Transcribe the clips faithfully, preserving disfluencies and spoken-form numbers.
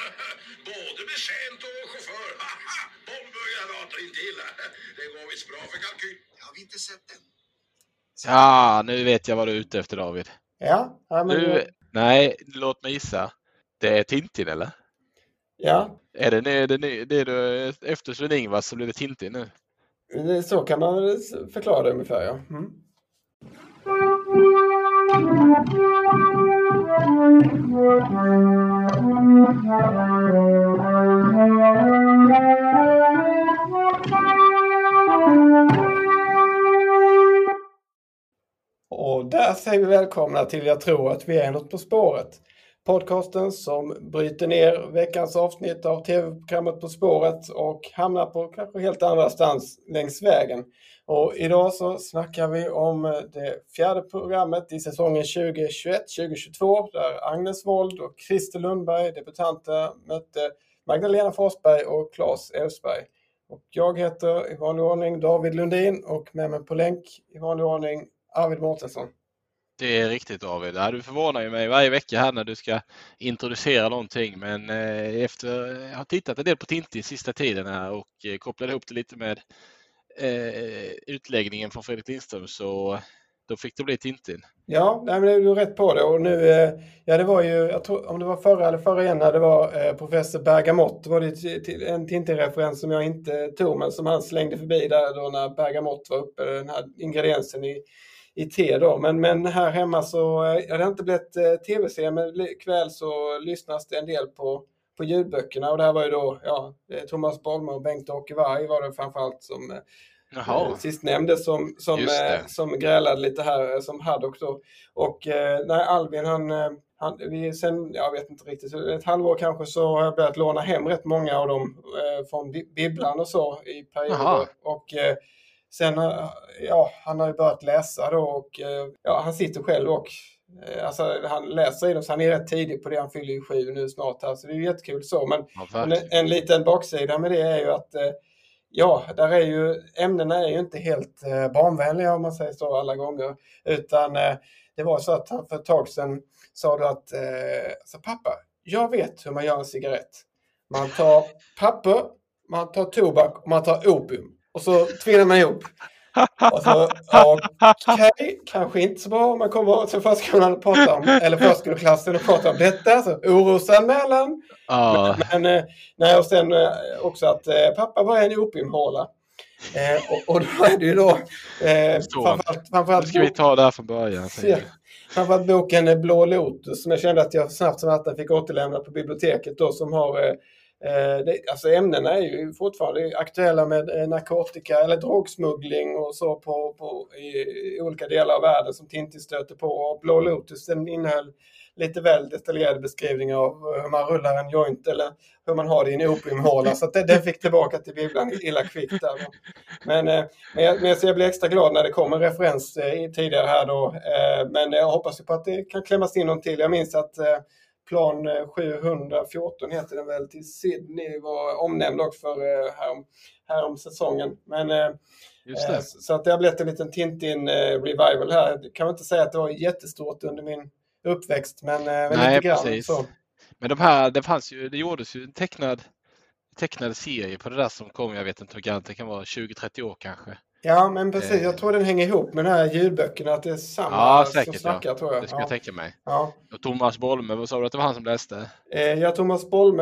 Både betjänt och chaufför. Bomb och granater intill. Det går visst bra för kalkyl. Jag har inte sett den. Ja, nu vet jag vad du är ute efter, David. Ja, ja men Du, det... nej, låt mig gissa. Det är Tintin, eller? Ja. Är det det, det, det du efter Sven-Ingvars så blir det Tintin nu? Det, så kan man väl förklara det ungefär, ja. Mm. Och där säger vi välkomna till Jag tror att vi är något på spåret. Podcasten som bryter ner veckans avsnitt av tv-programmet På spåret och hamnar på kanske helt andra stans längs vägen. Och idag så snackar vi om det fjärde programmet i säsongen tjugo tjugoett tjugo tjugotvå där Agnes Wold och Christer Lundberg, debutanter, mötte Magdalena Forsberg och Claes Elfsberg. Och jag heter i vanlig ordning David Lundin och med mig på länk i vanlig ordning Arvid Mårtensson. Det är riktigt, David. Du förvånar ju mig varje vecka här när du ska introducera någonting. Men eh, efter jag har tittat en del på Tintin sista tiden här och eh, kopplade ihop det lite med eh, utläggningen från Fredrik Lindström, så då fick det bli Tintin. Ja, nej, men du är rätt på det. Och nu, eh, ja det var ju, jag tror om det var förra eller förra igen när det var eh, professor Bergamott. Det var det t- t- en Tintin-referens som jag inte tog, men som han slängde förbi där då när Bergamott var uppe, den här ingrediensen i i te då. Men, men här hemma så eh, ja, det har inte blivit eh, tv-serie, men ikväll så lyssnas det en del på, på ljudböckerna. Och det här var ju då ja, Thomas Bolme och Bengt-Åke Varg var det framförallt som eh, sist nämnde som, som, eh, som grälade lite här, eh, som Haddock då. Och eh, när Albin han, han vi sen, jag vet inte riktigt, ett halvår kanske så har jag börjat låna hem rätt många av dem eh, från Bibblan och så i perioder. Och eh, sen, ja, han har ju börjat läsa då och ja, han sitter själv och alltså, han läser i dem så han är rätt tidig på det, han fyller ju sju nu snart här, så det är ju jättekul så. Men, ja, men en liten baksida med det är ju att ja, där är ju, ämnena är ju inte helt barnvänliga om man säger så alla gånger, utan det var så att han för ett tag sedan sa du att alltså, pappa, jag vet hur man gör en cigarett. Man tar papper, man tar tobak och man tar opium. Och så tvinnar man ihop. Och så, okej, okay, kanske inte så bra om man kommer till förskolan och pratar om, eller förskoleklassen och pratar om detta. Så orosanmälan. Ah. Men, men nej, och sen också att pappa, vad är en opiumhåla? Eh, och, och då är det ju då eh, framförallt, framförallt nu ska vi ta det här från början. Ja, framförallt boken Blå Lotus som jag kände att jag snabbt som att jag fick återlämna på biblioteket då, som har eh, Det, alltså ämnena är ju fortfarande aktuella med narkotika eller drogsmuggling och så på, på, i, i olika delar av världen som Tintin stöter på. Och Blå Lotus, den innehöll lite väl detaljerade beskrivningar av hur man rullar en joint eller hur man har det i en opiumhåla. Så att det, den fick tillbaka till bibblan illa kvickt där. Men, men, jag, men jag blir extra glad när det kommer en referens eh, tidigare här då. Eh, men jag hoppas ju på att det kan klämmas in någon till. Jag minns att eh, Plan sjuhundrafjorton heter den väl, till Sydney var omnämnd också för härom, härom säsongen. Men just det. Så att det har blivit en liten Tintin revival här. Kan man inte säga att det var jättestort under min uppväxt, men nej, lite grann precis. så. Men de här, det fanns ju, det gjordes ju en tecknad tecknad serie på det där som kom, jag vet inte hur gammalt det kan vara, tjugo trettio år kanske. Ja, men precis. Jag tror den hänger ihop med de här ljudböckerna, att det är samma ja, säkert, som snackar, ja. tror jag. Det ska ja. jag tänka mig. Ja. Och Thomas Bolme, vad sa du att det var han som läste? Eh, ja, Thomas Bolme,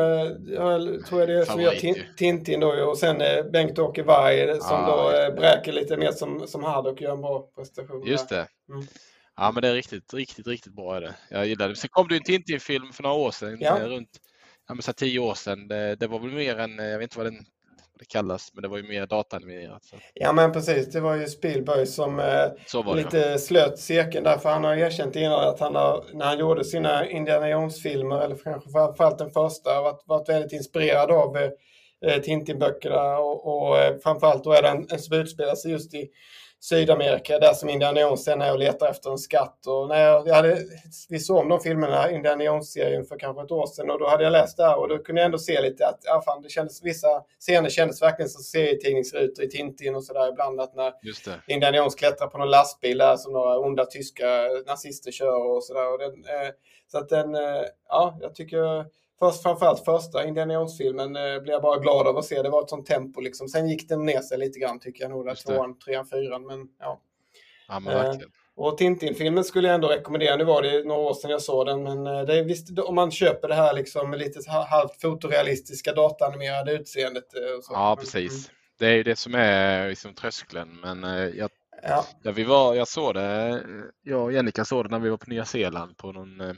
jag tror jag det är som gör tin- Tintin då, och sen eh, Bengt-Åke Varg som ah, då eh, bräker lite mer som, som Haddock gör en bra prestation. Just det. Mm. Ja, men det är riktigt, riktigt, riktigt bra är det. Jag gillar det. Sen kom det ju en Tintin-film för några år sedan, ja. runt ja, men så tio år sedan. Det, det var väl mer än, jag vet inte vad den det kallas, men det var ju mer dataanimerat. Så. Ja, men precis. Det var ju Spielberg som eh, lite ja. slöt cirkeln där, för han har erkänt innan att han har, när han gjorde sina Indiana Jones-filmer, eller kanske framförallt den första, varit, varit väldigt inspirerad av eh, Tintin-böckerna och, och eh, framförallt då är den en som utspelar sig just i Sydamerika, där som Indiana Jones sen är och letar efter en skatt. Och när jag, jag hade, vi såg om de filmerna, Indiana Jones-serien, för kanske ett år sedan, och då hade jag läst där och då kunde jag ändå se lite att ja, fan, det kändes, vissa scener kändes verkligen som serietidningsrutor i Tintin och sådär ibland, att när Indiana Jones klättrar på någon lastbil där som några onda tyska nazister kör och sådär. Och den, eh, så att den, eh, ja, jag tycker först, framförallt första Indiana Jones-filmen eh, blev jag bara glad av att se. Det var ett sånt tempo liksom. Sen gick den ner sig lite grann tycker jag nog. Där, tvåan, trean, fyran. Men ja. Ja, men verkligen. Eh, och Tintin-filmen skulle jag ändå rekommendera. Nu var det några år sedan jag såg den. Men eh, det är visst, om man köper det här liksom med lite halvt fotorealistiska dataanimerade utseendet. Eh, och så. Ja, precis. Mm. Det är ju det som är liksom tröskeln. Men eh, jag, ja. Ja, vi var, jag såg det. Jag och Jennica såg det när vi var på Nya Zeeland på någon... Eh,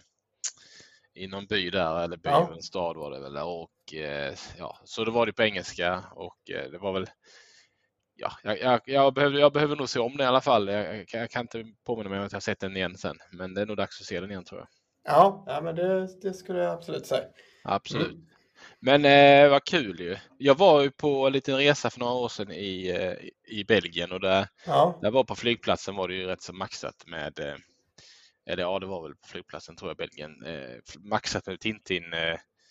i någon by där, eller by, ja. En stad var det väl. Och eh, ja, så det var det på engelska och eh, det var väl, ja, jag, jag, jag, behöver, jag behöver nog se om det i alla fall. Jag, jag, jag kan inte påminna mig om att jag har sett den igen sen, men det är nog dags att se den igen tror jag. Ja, ja men det, det skulle jag absolut säga. Absolut. Mm. Men eh, vad kul ju. Jag var ju på en liten resa för några år sedan i, eh, i Belgien och där, ja. där var på flygplatsen var det ju rätt så maxat med eh, eller ja, det var väl på flygplatsen tror jag, Belgien. Eh, maxat med Tintin eh,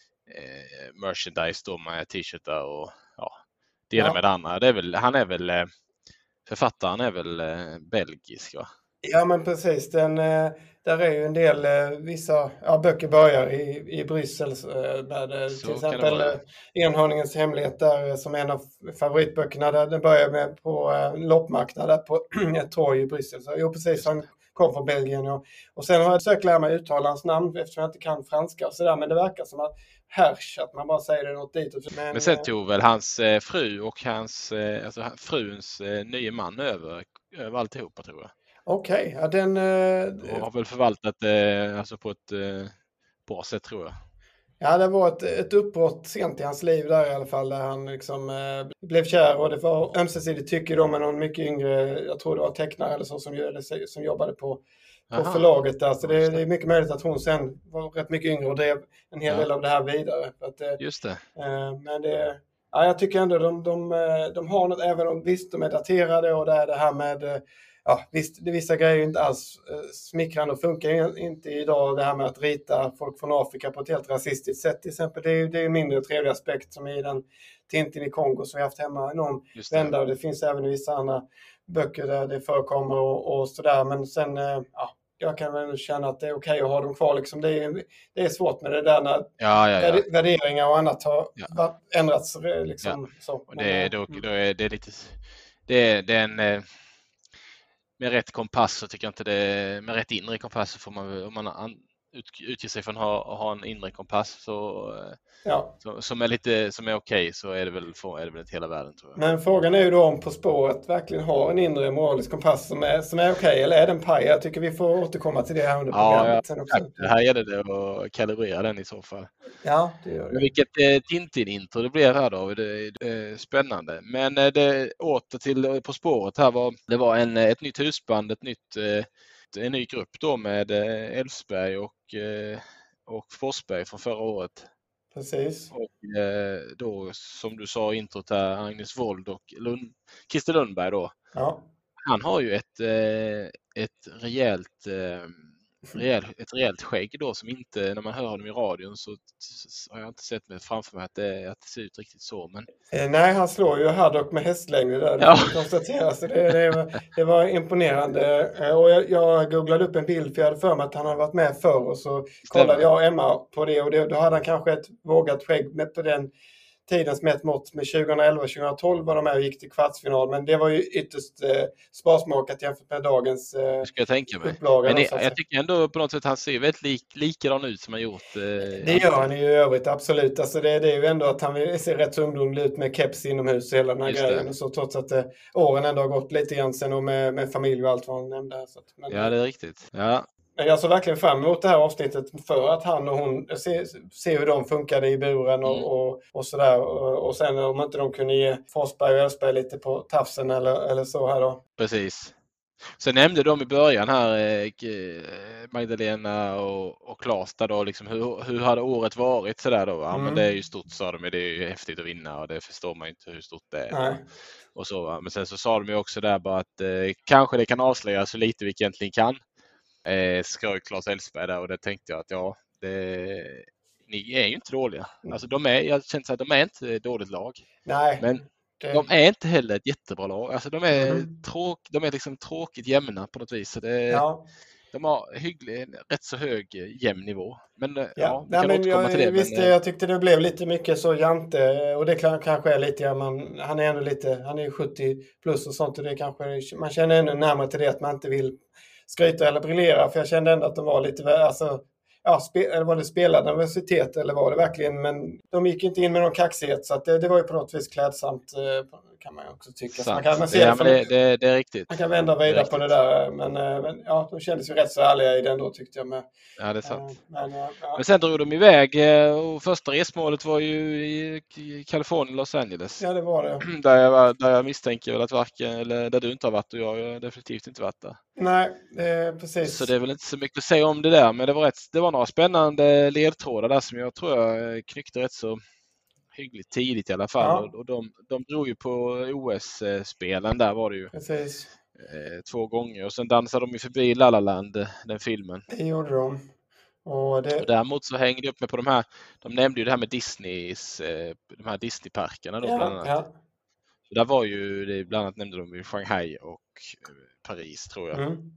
eh, merchandise då med t-shirtar och ja, det ena ja. med det andra. Det är väl, han är väl, eh, författaren är väl eh, belgisk va? Ja men precis, den, eh, där är ju en del, eh, vissa ja, böcker börjar i, i Bryssel. Eh, där det, till exempel eh, Enhörningens hemlighet där som är en av favoritböckerna. Där den börjar med på eh, loppmarknad där på ett torg i Bryssel. Så jo precis, han kom från Belgien. Och, och sen har jag försökt lära mig uttala hans namn eftersom jag inte kan franska och sådär. Men det verkar som att Hersch, att man bara säger det något ditåt. Men, men sen tog väl hans eh, fru och hans, eh, alltså fruns eh, nya man över, över alltihopa tror jag. Okej, okay. ja den... Eh, och har väl förvaltat det eh, alltså på ett eh, bra sätt tror jag. Ja, det var ett, ett uppbrott sent i hans liv där i alla fall, där han liksom eh, blev kär och det var ömsesidigt tycker de med någon mycket yngre, jag tror det var tecknare eller så som, eller, som jobbade på, på förlaget där. Så det, det är mycket möjligt att hon sen var rätt mycket yngre och drev en hel ja. del av det här vidare. Att, eh, Just det. Eh, men det, ja, jag tycker ändå de, de, de har något, även om visst de är daterade och det är det här med eh, ja, visst, det vissa grejer är inte alls eh, smickrande och funkar inte idag det här med att rita folk från Afrika på ett helt rasistiskt sätt till exempel. Det är, det är en mindre trevlig aspekt som i den Tintin i Kongo som vi haft hemma i någon vända och det finns även i vissa andra böcker där det förekommer och, och sådär. Men sen, eh, ja, jag kan väl känna att det är okej att ha dem kvar liksom. Det är, det är svårt med det där när ja, ja, ja. värderingar och annat har ja. ändrats liksom. Ja. Så. Och det, då, då är det lite, det är, det är en eh... med rätt kompass så tycker jag inte det, med rätt inre kompass så får man, om man ut, utger sig från att ha, ha en inre kompass så, ja. så, som är lite, som är okej så är det väl, för, är det väl ett hela världen tror jag. Men frågan är ju då om På spåret verkligen har en inre moralisk kompass som är, som är okej eller är den paj? Jag tycker vi får återkomma till det här under programmet. Ja, sen också. Det här gäller det att kalibrera den i så fall. Ja, det gör det. Men vilket eh, Tintin-intro det blev här då, det är eh, spännande. Men eh, det åter till På spåret här var, det var en, ett nytt husband, ett nytt, eh, en ny grupp då med eh, Elfsberg och, eh, och Forsberg från förra året. Precis. Och eh, då som du sa introt här, Agnes Wold och Lund, Christer Lundberg då. Ja. Han har ju ett, eh, ett rejält eh, Rejäl, ett rejält skägg då som inte, när man hör honom i radion så har jag inte sett mig framför mig att det, att det ser ut riktigt så. Men... Eh, nej, han slår ju Haddock med hästlängder där, det ja. konstateras. Det, det, var, det var imponerande. Eh, och jag, jag googlade upp en bild för jag hade för mig att han hade varit med förr och så Stämmer. kollade jag och Emma på det och det, då hade han kanske ett vågat skägg med på den tidens mätt mått med tjugoelva tjugohundratolv var de här och gick till kvartsfinal, men det var ju ytterst eh, sparsmakat jämfört med dagens eh, ska jag tänka mig. upplaga. Men jag, jag tycker ändå på något sätt han ser väldigt lik, likadan ut som han gjort. Eh, det gör han ju i övrigt, absolut. Alltså det, det är ju ändå att han ser rätt ungdomlig ut med keps inomhus och hela den här Just grejen. det. Och så, trots att eh, åren ändå har gått lite grann sen och med, med familj och allt vad han nämnde. Här, så att, men, ja, det är riktigt. Ja. Jag såg verkligen fram emot det här avsnittet för att han och hon ser, ser hur de funkade i buren och, Mm. och, och sådär. Och, och sen om inte de kunde ge Forsberg och Elfsberg lite på tafsen eller, eller så här då. Precis. Sen nämnde de i början här eh, Magdalena och, och Claes där då liksom hur, hur hade året varit så där då. Ja, Mm. men det är ju stort sa de, men det är ju häftigt att vinna och det förstår man inte hur stort det är. Nej. Och så, va? Men sen så sa de ju också där bara att eh, kanske det kan avslöja så lite vi egentligen kan. Eh, skrög Claes Elfsberg där och det tänkte jag att ja, det, ni är ju inte dåliga. Alltså de är, jag känner att de är inte ett dåligt lag. Nej. Men det... de är inte heller ett jättebra lag. Alltså de är, Mm. tråk, de är liksom tråkigt jämna på något vis. Så det, Ja. de har hygglig, rätt så hög jämn nivå. Men ja, Ja, vi kan nej, men återkomma jag, till det. visst, Men, jag tyckte det blev lite mycket så jante och det kan, kanske är lite, ja, man, han är ändå lite, han är sjuttio plus och sånt och det kanske, man känner ännu närmare till det att man inte vill skryta eller briljera, för jag kände ändå att de var lite, alltså, ja, spe, eller var det spelade universitet eller var det verkligen, men de gick inte in med någon kaxighet, så att det, det var ju på något vis klädsamt, kan man ju också tycka. Så man kan, man ja, det, men det, det, det är riktigt. Man kan vända och vrida på det där, men, men ja, de kändes ju rätt så ärliga i den då, tyckte jag med. Ja, det är sant. Men, ja. Men sen drog de iväg och första resmålet var ju i Kalifornien, Los Angeles. Ja, det var det. Där jag, var, där jag misstänker väl att varken, eller där du inte har varit och jag har definitivt inte varit där. Nej, eh, precis. Så det är väl inte så mycket att säga om det där, men det var, rätt, det var några spännande ledtrådar där som jag tror jag knyckte rätt så hyggligt tidigt i alla fall. Ja. Och, och de, de drog ju på O S-spelen, där var det ju. Precis. Eh, två gånger och sen dansade de ju förbi La La Land, den filmen. Det gjorde de. Och det... och däremot så hängde jag upp mig på de här, de nämnde ju det här med Disneys, de här Disneyparkerna då, ja, bland annat. Ja. Så där var ju, det, bland annat nämnde de ju Shanghai och Paris, tror jag. Mm.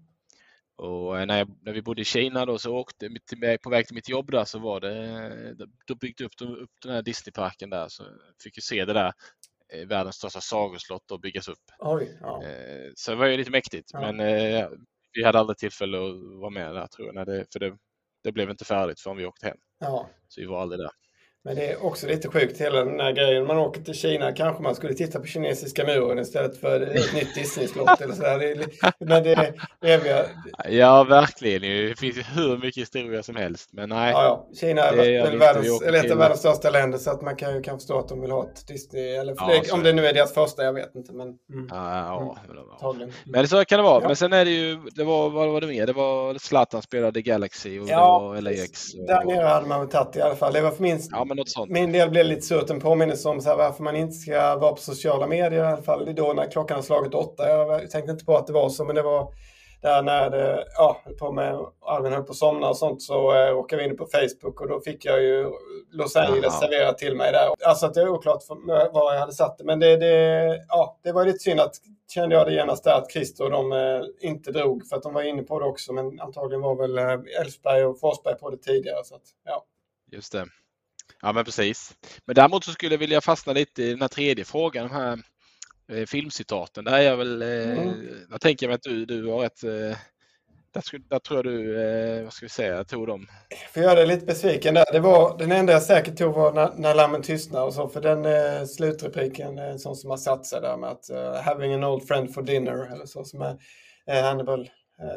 Och när, jag, när vi bodde i Kina då, så åkte mitt, på väg till mitt jobb där, så var det, då byggde upp, upp den här Disneyparken där, så fick ju se det där, världens största sagoslott att byggas upp. Oj, ja. Så det var ju lite mäktigt, ja. Men eh, vi hade aldrig tillfälle att vara med där, tror jag, när det, för det, det blev inte färdigt förrän vi åkte hem. Ja. Så vi var aldrig där. Men det är också lite sjukt, hela den här grejen. Man åker till Kina, kanske man skulle titta på kinesiska muren istället för ett nytt Disney-slott eller sådär. Det är, men det, det är vi... Ja, verkligen. Det finns ju hur mycket historia som helst. Men nej. Ja, ja. Kina är väl världens, eller ett av världens största länder, så att man kan ju kan förstå att de vill ha ett Disney. Eller ja, det, om det nu är deras första, jag vet inte. Men, mm. ja, ja. Mm. Men så kan det vara. Ja. Men sen är det ju, det var, vad var det mer? Det var Zlatan spelade Galaxy och ja, det var L A X. Och, där nere hade man väl tagit i alla fall. Det var för minst... Ja, men något sånt. Min del blev lite surt, en påminnelse om så här, varför man inte ska vara på sociala medier i alla fall då när klockan har slagit åtta. Jag tänkte inte på att det var så, men det var där när det, ja, på med Alvin höll på att somna och sånt, så äh, råkade vi in på Facebook och då fick jag ju Los Angeles serverat till mig där. Alltså att det är oklart var jag hade satt det, men det, det, ja, det var lite synd att, kände jag det genast där, att Christer och de äh, inte drog, för att de var inne på det också, men antagligen var väl äh, Elfsberg och Forsberg på det tidigare, så att, ja. Just det. Ja, men precis. Men däremot så skulle jag vilja fastna lite i den här tredje frågan, de här eh, filmcitaten. Där är jag väl, eh, mm. jag tänker mig att du, du har ett, eh, där, där tror jag du, eh, vad ska vi säga, tog dem. För jag är lite besviken där. Det var, den enda jag säkert tog var när, när lammen tystnar och så, för den eh, slutrepliken är en sån som har satt sig där med att uh, having an old friend for dinner, eller så, som är eh, Hannibal.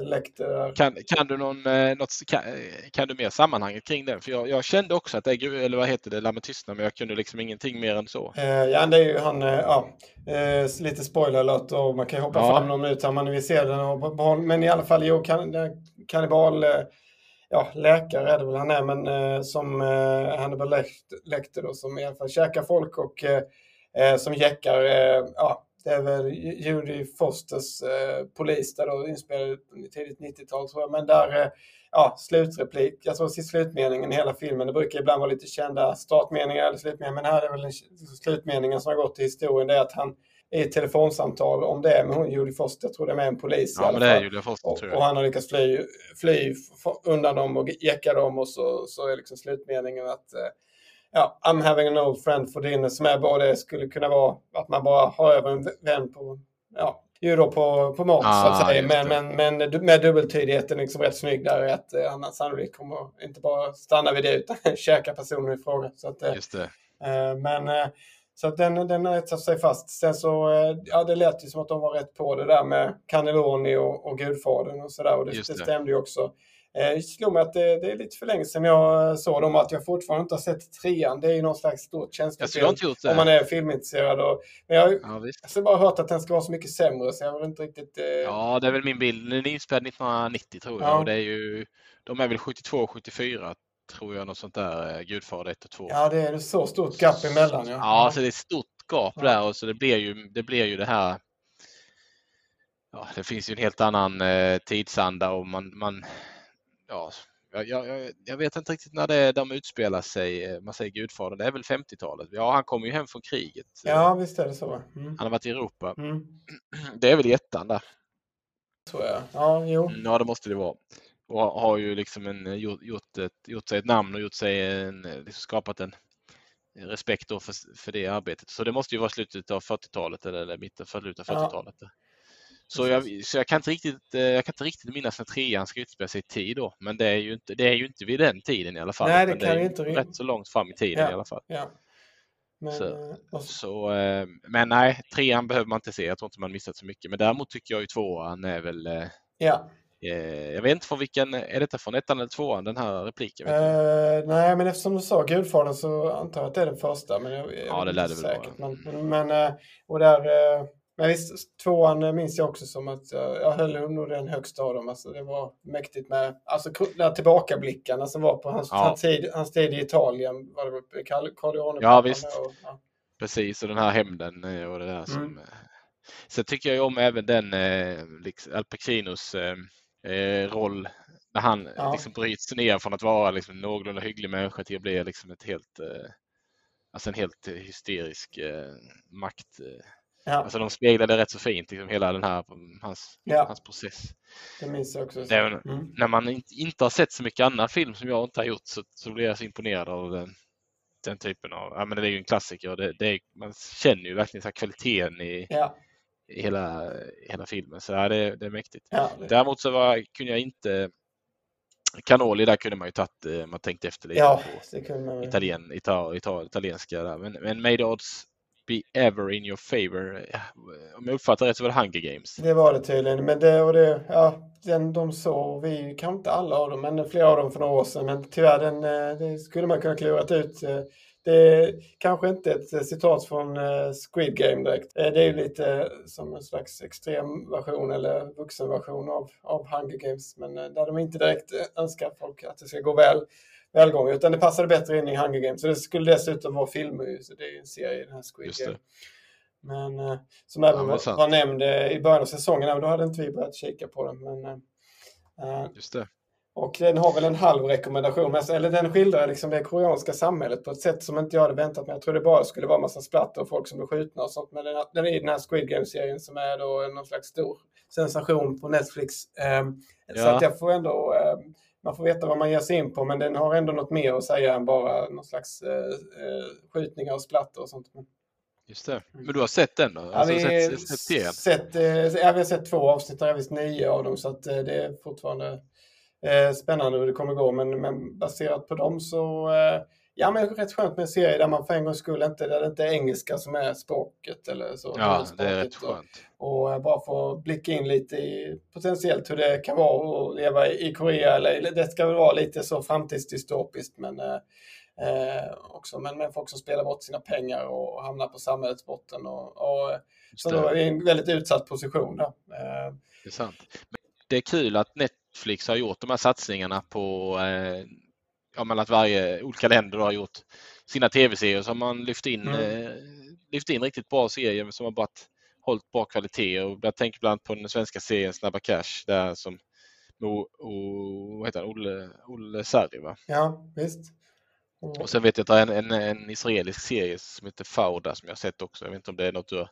Kan, kan du någon, något, kan, kan du mer sammanhanget kring den? För jag, jag kände också att det är, eller vad heter det, Lammet tystnar, men jag kunde liksom ingenting mer än så. Eh, ja, det är ju han, ja, eh, lite spoiler alert, och man kan ju hoppa ja. fram någon minut om man vill se den. Och, men i alla fall, jo, kan, kannibal, eh, ja, läkare är det väl han är, men eh, som eh, Hannibal Lecter då, som i alla fall käkar folk och eh, som jäckar, eh, ja, det är väl Judy Fosters eh, polis där då, inspelad i tidigt nittiotal, tror jag. Men där, eh, ja, slutreplik, jag tror till slutmeningen i hela filmen, det brukar ibland vara lite kända startmeningar eller slutmeningar, men här är väl slutmeningen som har gått till historien, det är att han i ett telefonsamtal, om det är med hon, Judy Foster, jag tror det är med en polis. Ja, men det är Judy Foster, tror jag. Och, och han har lyckats fly, fly undan dem och jäcka dem, och så, så är liksom slutmeningen att eh, ja, I'm having an old friend for dinner, som är bara det skulle kunna vara att man bara har över en vän på, ja, ju då på, på mat, ah, så att säga. Men, men, men med dubbeltydigheten liksom rätt snygg där, att eh, annars sannolikt kommer inte bara stanna vid det utan käka personen i fråga. Så att, eh, Just det. Eh, men eh, så att den, den rättar sig fast. Sen så, eh, ja, det lät ju som att de var rätt på det där med Cannelloni och, och Gudfadern och sådär, och det, det. det stämde ju också. Jag slog mig att det, det är lite för länge sedan jag såg dem, att jag fortfarande inte har sett trean. Det är ju någon slags stort känslofilm om man är filmintresserad. Och, men jag, ja, jag har bara hört att den ska vara så mycket sämre, så jag vill inte riktigt... Eh... Ja, det är väl min bild. Den är inspelad nittonhundranittio, tror jag. Ja. Och det är ju, de är väl sjuttiotvå sjuttiofyra, tror jag, något sånt där, Gudfader ett och två. Ja, det är så stort gap emellan. Ja, ja, så det är ett stort gap ja. där, och så det blir ju det, blir ju det här... Ja, det finns ju en helt annan eh, tidsanda, och man... man Ja, jag, jag, jag vet inte riktigt när det är de utspelar sig. Man säger Gudfadern, det är väl femtiotalet. Ja, han kommer ju hem från kriget. Ja, visst är det så. Mm. Han har varit i Europa. Mm. Det är väl i ettan där. Tror jag. Ja, jo. Ja, det måste det vara. och har ju liksom en, gjort, gjort, ett, gjort sig ett namn och gjort sig en, liksom skapat en respekt då för, för det arbetet. Så det måste ju vara slutet av fyrtiotalet eller, eller mitten slutet av fyrtiotalet. Ja. Så jag, så jag kan inte riktigt jag kan inte riktigt minnas när trean ska utspela sig i tid då, men det är ju inte det är ju inte vid den tiden i alla fall. Nej, det kan det är inte rätt så långt fram i tiden ja, i alla fall. Ja. Men, så, och... så, men nej, trean behöver man inte se. Jag tror inte man missat så mycket. Men däremot tycker jag ju tvåan är väl... Ja. Eh, jag vet inte från vilken... Är detta från ettan eller tvåan, den här repliken? Vet uh, nej, men eftersom du sa Gudfadern så antar jag att det är den första. Men jag, jag ja, det lär det väl säkert. vara. Men, men, och där... Men visst, tvåan minns jag också som att jag, jag höll nog den högsta av dem. Alltså, det var mäktigt med... Alltså de tillbakablickarna som var på hans, ja. hans, tid, hans tid i Italien. Var det Carl Ja, visst. Och, ja. Precis, och den här hämnden och det där mm. som... Sen tycker jag ju om även den liksom, Al Pacinos eh, roll när han ja. liksom bryts ner från att vara liksom någorlunda hygglig människa till att bli liksom ett helt eh, alltså en helt hysterisk eh, makt. Eh. Ja. Alltså de speglade rätt så fint liksom, hela den här hans, ja. hans process. Det minns jag också. Det, mm. När man inte, inte har sett så mycket annan film som jag inte har gjort så, så blir jag så imponerad av den, den typen av, ja men det är ju en klassiker. Det, det är, man känner ju verkligen så här kvaliteten i, ja. i hela, hela filmen. Så ja, det, det är mäktigt. Ja, det... Däremot så var, kunde jag inte Cannoli där kunde man ju tagit, man tänkte efter lite ja, på det kunde man... Italien, ital, ital, italienska där. Men, men May the odds be ever in your favor. Om jag uppfattar rätt så var det Hunger Games. Det var det tydligen. Men det, och det, ja, den de såg, vi kan inte alla av dem, men flera av dem för några år sedan. Men tyvärr, den, det skulle man kunna klurat ut. Det är kanske inte ett citat från Squid Game direkt. Det är ju lite som en slags extrem version eller vuxenversion av, av Hunger Games. Men där de inte direkt önskar folk att det ska gå väl. välgång, utan det passade bättre in i Hunger Games. Så det skulle dessutom vara filmer, så det är en serie, den här Squid Game. Men uh, som även ja, var, var nämnd uh, i början av säsongen, då hade inte vi börjat kika på den. Men, uh, Just det. Och den har väl en halv rekommendation, eller den skildrar liksom det koreanska samhället på ett sätt som inte jag hade väntat mig. Jag trodde bara skulle vara en massa splatter och folk som blir skjutna och sånt. Men den, den är i den här Squid Game-serien som är då någon slags stor sensation på Netflix. Um, ja. Så att jag får ändå... Um, Man får veta vad man ger sig in på, men den har ändå något mer att säga än bara någon slags eh, skjutningar och splatter och sånt. Just det. Men du har sett den då? Ja, alltså, vi, sett, sett, sett, eh, ja, vi har sett två avsnitt, jag visst nio av dem, så att, eh, det är fortfarande eh, spännande hur det kommer gå. Men, men baserat på dem så... Eh, ja, men det är rätt skönt med en serie där man för en gång skulle inte, där det inte är engelska som är språket eller så. Ja, det är rätt skönt. Och, och bara få blicka in lite i potentiellt hur det kan vara att leva i Korea, eller det ska väl vara lite så framtidsdystopiskt, men eh, också, men med folk som spelar bort sina pengar och hamnar på samhällets botten och, och så då är vi i en väldigt utsatt position där. Eh. Det är sant. Men det är kul att Netflix har gjort de här satsningarna på eh, ja, men att varje olika länder har gjort sina tv-serier som man lyft in, mm. eh, lyft in riktigt bra serier som har bara hållit bra kvalitet. Och jag tänker bland annat på den svenska serien Snabba Cash där som o, o, vad heter han? Olle, Olle Sarri, va? Ja, visst. Och, och sen vet jag att det är en, en, en israelisk serie som heter Fauda som jag har sett också. Jag vet inte om det är något du har,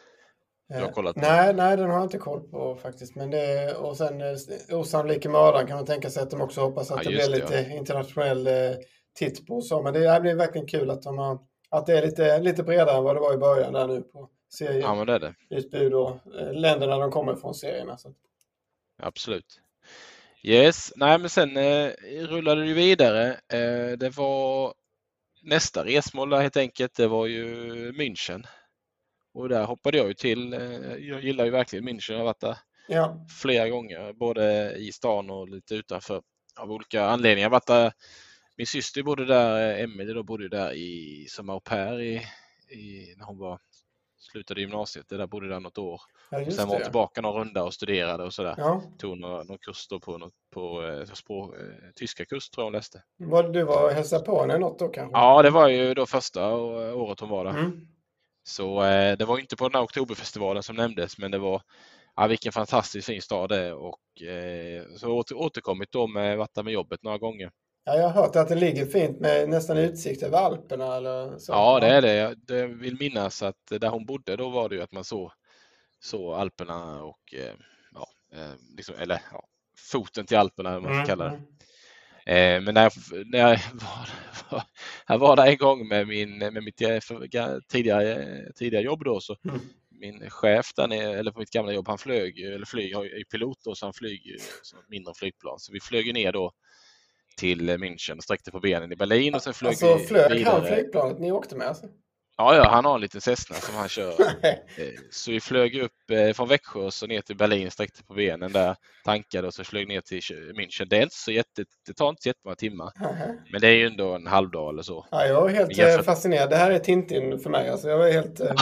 du har kollat på. Nej, nej, den har jag inte koll på faktiskt. Men det, och sen Osannolika mördaren kan man tänka sig att de också hoppas att ja, det blir lite ja. internationell eh, titt på. Så. Men det, det blir verkligen kul att, de har, att det är lite, lite bredare än vad det var i början där nu på serien. Ja, men det är det. Utbud och eh, länderna de kommer från serierna. Så. Absolut. Yes, nej men sen eh, rullade det vidare. Eh, det var nästa resmål där helt enkelt. Det var ju München. Och där hoppade jag ju till. Jag gillar ju verkligen München. Jag har varit där ja. flera gånger. Både i stan och lite utanför. Av olika anledningar. Jag har varit där. Min syster bodde där. Emelie då bodde där i, som au pair i, i, när hon var, slutade gymnasiet. Det där bodde där något år. Ja, och sen var hon tillbaka några runda och studerade och sådär. Ja. Tog några, någon kurs då på, något, på eh, språk, eh, tyska kurs tror jag hon läste. Var du var och hälsade på henne något då kanske? Ja, det var ju då första året hon var där. Mm. Så eh, det var inte på den här oktoberfestivalen som nämndes, men det var ja, vilken fantastisk fin stad det är. Och eh, så åter, återkommit då med vatten med jobbet några gånger. Ja, jag har hört att det ligger fint med nästan utsikt över Alperna eller så. Ja, det är det. Jag, jag vill minnas att där hon bodde då var det ju att man såg så Alperna och eh, ja, eh, liksom, eller ja, foten till Alperna, om man får Mm, kalla det. mm. Eh, men när jag, när jag var, var, jag var där en gång med, min, med mitt tidigare, tidigare jobb då, så Mm. min chef där nere, eller på mitt gamla jobb, han flög, eller flyg, är ju pilot då, så han flyger som mindre flygplan. Så vi flög ner då till München och sträckte på benen i Berlin och sen flög Alltså vi flög vidare. han flygplanet ni åkte med? Alltså? Ja, ja, han har en liten Cessna som han kör. Så vi flög upp från Växjö och så ner till Berlin, sträckte på benen där, tankade och så flög ner till München. Det är inte så jätte, det tar inte så jättemånga timmar. Uh-huh. Men det är ju ändå en halv dag eller så. Ja, jag var helt jämfört... fascinerad. Det här är Tintin för mig. Alltså, jag var helt... ja.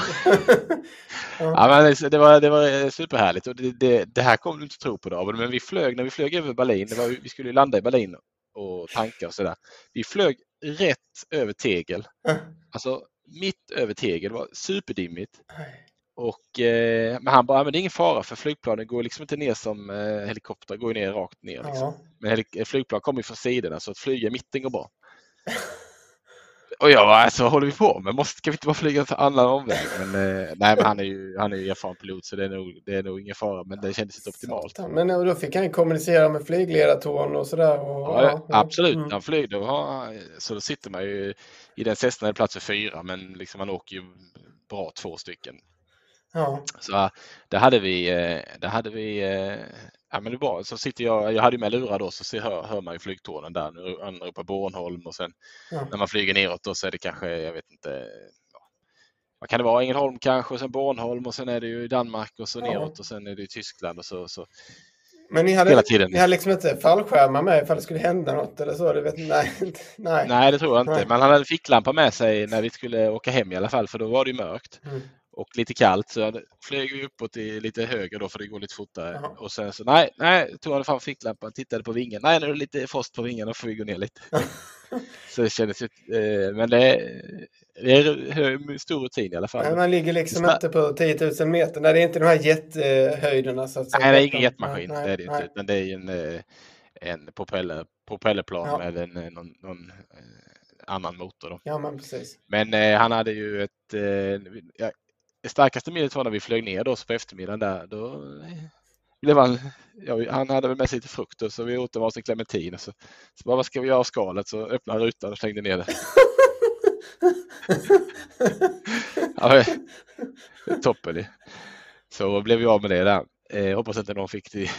Ja, men det, var, det var superhärligt. Och det, det, det här kommer du inte tro på då. Men vi flög, när vi flög över Berlin, det var, vi skulle landa i Berlin och tanka och sådär. Vi flög rätt över Tegel. Uh. Alltså mitt över Tegel, det var superdimmigt. Och, eh, men han bara, men det är ingen fara för flygplanen går liksom inte ner som eh, helikopter, går ner rakt ner. Liksom. Ja. Men helik- flygplan kommer ju från sidorna så att flyga i mitten går bra. Och jag bara, alltså håller vi på men måste, kan vi inte bara flyga en annan omväg? Men, eh, nej, men han är ju han är ju erfaren pilot så det är nog, det är nog ingen fara, men det kändes inte optimalt. Men då fick han kommunicera med flygledartorn och sådär? Och, ja, ja, absolut, mm. Han flyg då, så då sitter man ju i den Cessna plats för fyra, men liksom man åker ju bra två stycken. Ja. Så det hade vi, det hade vi, ja men det var så sitter jag, jag hade ju med lurar då så hör, hör man ju flygtornen där, nu andra uppe på Bornholm och sen ja. När man flyger neråt då så är det kanske, jag vet inte, ja, vad kan det vara, Ängelholm kanske och sen Bornholm och sen är det ju Danmark och så ja. Neråt och sen är det ju Tyskland och så, så. Men ni hade, hela tiden. Ni hade liksom inte fallskärmar med ifall det skulle hända något eller så? Det vet, nej, nej. nej, det tror jag inte. Nej. Men han hade ficklampa med sig när vi skulle åka hem i alla fall för då var det ju mörkt. Mm. Och lite kallt så jag flög vi uppåt i lite högre då för det går lite fortare. Aha. Och sen så nej, nej, tog han fram ficklampan, tittade på vingen. Nej, nu är det lite frost på vingen och får vi gå ner lite. Så det kändes eh, men det är, det är stor rutin i alla fall. Nej, man ligger liksom inte på tio tusen meter. Nej, det är inte de här jättehöjderna så att säga. Nej, det är ingen jetmaskin, nej, det är det inte, utan det är en en propeller propellerplan ja. Med en någon, någon annan motor då. Ja, men precis. Men eh, han hade ju ett eh, ja, det starkaste minnet var när vi flög ner då så på eftermiddagen där. Då blev han, ja, han hade väl med sig lite frukt och så vi åt varsin clementin. Och så, så bara, vad ska vi göra av skalet? Så öppnade han rutan och slängde ner det. Ja, toppen det. Så blev vi av med det där. Eh, hoppas inte någon fick det i,